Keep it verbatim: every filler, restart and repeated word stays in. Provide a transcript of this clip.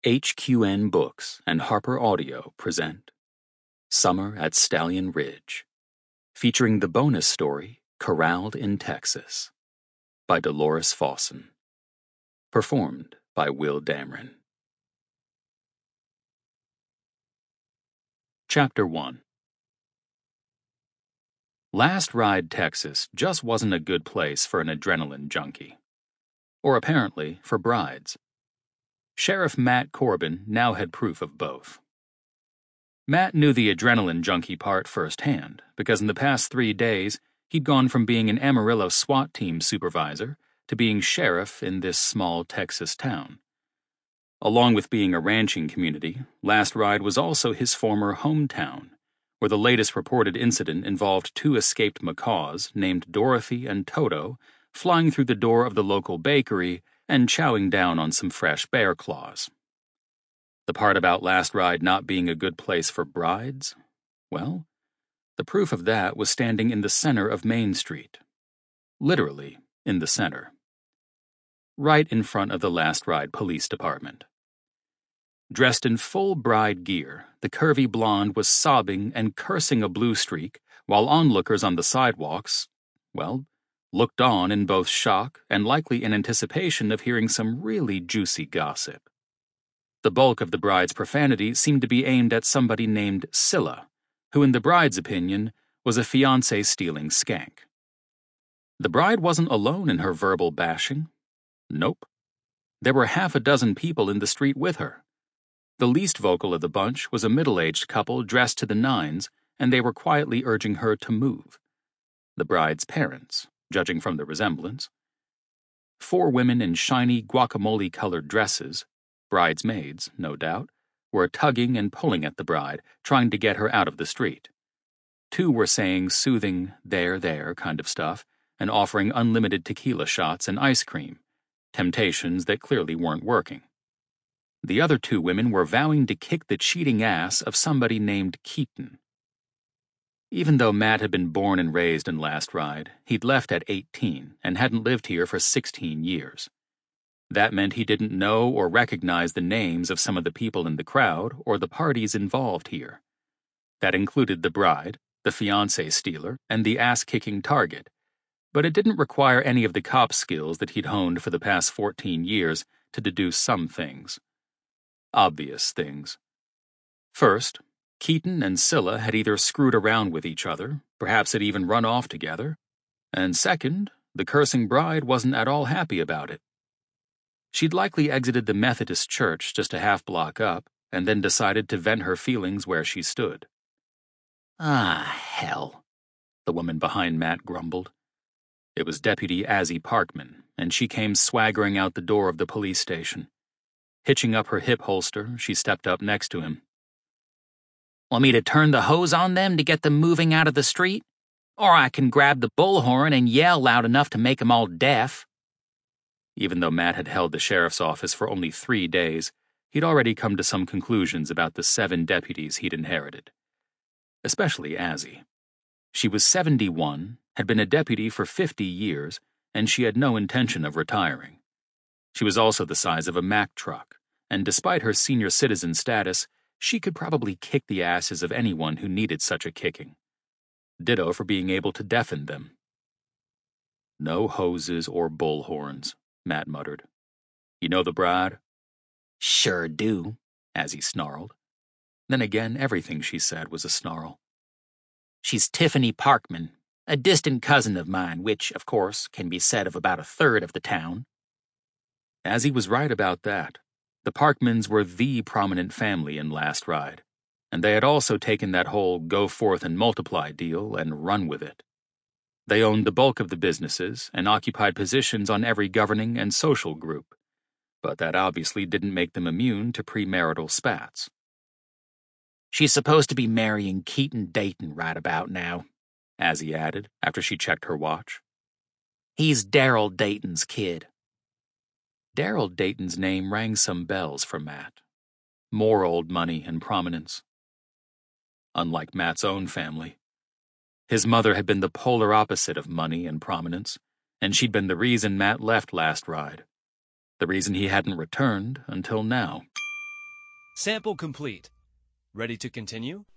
H Q N Books and Harper Audio present Summer at Stallion Ridge, featuring the bonus story Corralled in Texas by Dolores Fawson. Performed by Will Dameron. Chapter one. Last Ride, Texas just wasn't a good place for an adrenaline junkie. Or apparently for brides. Sheriff Matt Corbin now had proof of both. Matt knew the adrenaline junkie part firsthand because in the past three days he'd gone from being an Amarillo SWAT team supervisor to being sheriff in this small Texas town. Along with being a ranching community, Last Ride was also his former hometown, where the latest reported incident involved two escaped macaws named Dorothy and Toto flying through the door of the local bakery and chowing down on some fresh bear claws. The part about Last Ride not being a good place for brides? Well, the proof of that was standing in the center of Main Street. Literally, in the center. Right in front of the Last Ride Police Department. Dressed in full bride gear, the curvy blonde was sobbing and cursing a blue streak while onlookers on the sidewalks, well, looked on in both shock and likely in anticipation of hearing some really juicy gossip. The bulk of the bride's profanity seemed to be aimed at somebody named Scylla, who in the bride's opinion was a fiancé-stealing skank. The bride wasn't alone in her verbal bashing. Nope. There were half a dozen people in the street with her. The least vocal of the bunch was a middle-aged couple dressed to the nines, and they were quietly urging her to move. The bride's parents, judging from the resemblance. Four women in shiny guacamole-colored dresses, bridesmaids, no doubt, were tugging and pulling at the bride, trying to get her out of the street. Two were saying soothing, there, there kind of stuff, and offering unlimited tequila shots and ice cream, temptations that clearly weren't working. The other two women were vowing to kick the cheating ass of somebody named Keaton. Even though Matt had been born and raised in Last Ride, he'd left at eighteen and hadn't lived here for sixteen years. That meant he didn't know or recognize the names of some of the people in the crowd or the parties involved here. That included the bride, the fiancé stealer, and the ass-kicking target, but it didn't require any of the cop skills that he'd honed for the past fourteen years to deduce some things. Obvious things. First, Keaton and Scylla had either screwed around with each other, perhaps had even run off together, and second, the cursing bride wasn't at all happy about it. She'd likely exited the Methodist church just a half block up and then decided to vent her feelings where she stood. Ah, hell, the woman behind Matt grumbled. It was Deputy Azzy Parkman, and she came swaggering out the door of the police station. Hitching up her hip holster, she stepped up next to him. Want me to turn the hose on them to get them moving out of the street? Or I can grab the bullhorn and yell loud enough to make them all deaf. Even though Matt had held the sheriff's office for only three days, he'd already come to some conclusions about the seven deputies he'd inherited. Especially Azzy. She was seventy-one, had been a deputy for fifty years, and she had no intention of retiring. She was also the size of a Mack truck, and despite her senior citizen status, she could probably kick the asses of anyone who needed such a kicking. Ditto for being able to deafen them. No hoses or bullhorns, Matt muttered. You know the bride? Sure do, as he snarled. Then again, everything she said was a snarl. She's Tiffany Parkman, a distant cousin of mine, which, of course, can be said of about a third of the town. As he was right about that. The Parkmans were the prominent family in Last Ride, and they had also taken that whole go forth and multiply deal and run with it. They owned the bulk of the businesses and occupied positions on every governing and social group, but that obviously didn't make them immune to premarital spats. She's supposed to be marrying Keaton Dayton right about now, as he added after she checked her watch. He's Daryl Dayton's kid. Daryl Dayton's name rang some bells for Matt. More old money and prominence. Unlike Matt's own family. His mother had been the polar opposite of money and prominence, and she'd been the reason Matt left Last Ride. The reason he hadn't returned until now. Sample complete. Ready to continue?